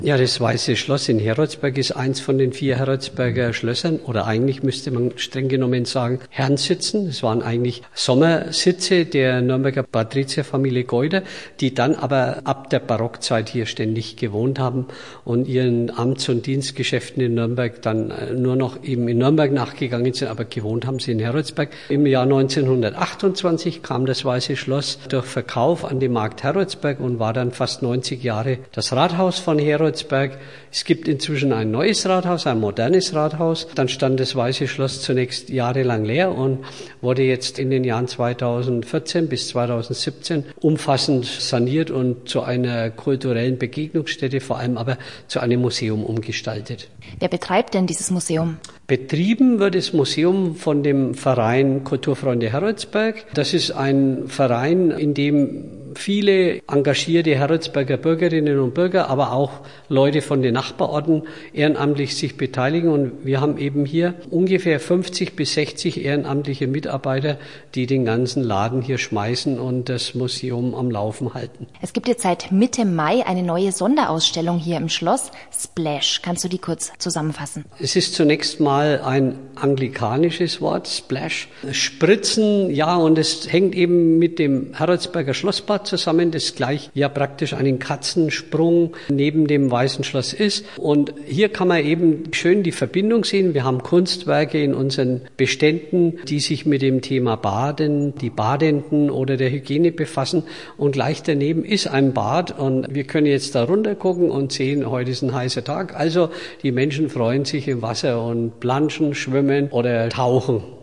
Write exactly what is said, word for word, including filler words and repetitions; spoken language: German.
Ja, das Weiße Schloss in Heroldsberg ist eins von den vier Heroldsberger Schlössern, oder eigentlich müsste man streng genommen sagen Herrensitzen. Es waren eigentlich Sommersitze der Nürnberger Patrizierfamilie Geuder, die dann aber ab der Barockzeit hier ständig gewohnt haben und ihren Amts- und Dienstgeschäften in Nürnberg dann nur noch eben in Nürnberg nachgegangen sind, aber gewohnt haben sie in Heroldsberg. Im Jahr neunzehnhundertachtundzwanzig kam das Weiße Schloss durch Verkauf an den Markt Heroldsberg und war dann fast neunzig Jahre das Rathaus von Heroldsberg. Es gibt inzwischen ein neues Rathaus, ein modernes Rathaus. Dann stand das Weiße Schloss zunächst jahrelang leer und wurde jetzt in den Jahren zweitausendvierzehn bis zweitausendsiebzehn umfassend saniert und zu einer kulturellen Begegnungsstätte, vor allem aber zu einem Museum umgestaltet. Wer betreibt denn dieses Museum? Betrieben wird das Museum von dem Verein Kulturfreunde Heroldsberg. Das ist ein Verein, in dem viele engagierte Heroldsberger Bürgerinnen und Bürger, aber auch Leute von den Nachbarorten ehrenamtlich sich beteiligen. Und wir haben eben hier ungefähr fünfzig bis sechzig ehrenamtliche Mitarbeiter, die den ganzen Laden hier schmeißen und das Museum am Laufen halten. Es gibt jetzt seit Mitte Mai eine neue Sonderausstellung hier im Schloss, Splash. Kannst du die kurz zusammenfassen? Es ist zunächst mal ein anglikanisches Wort, Splash. Spritzen, ja, und es hängt eben mit dem Heroldsberger Schlossbad zusammen, das gleich ja praktisch einen Katzensprung neben dem Weißen Schloss ist. Und hier kann man eben schön die Verbindung sehen. Wir haben Kunstwerke in unseren Beständen, die sich mit dem Thema Baden, die Badenden oder der Hygiene befassen. Und gleich daneben ist ein Bad und wir können jetzt da runter gucken und sehen, heute ist ein heißer Tag. Also die Menschen freuen sich im Wasser und planschen, schwimmen oder tauchen.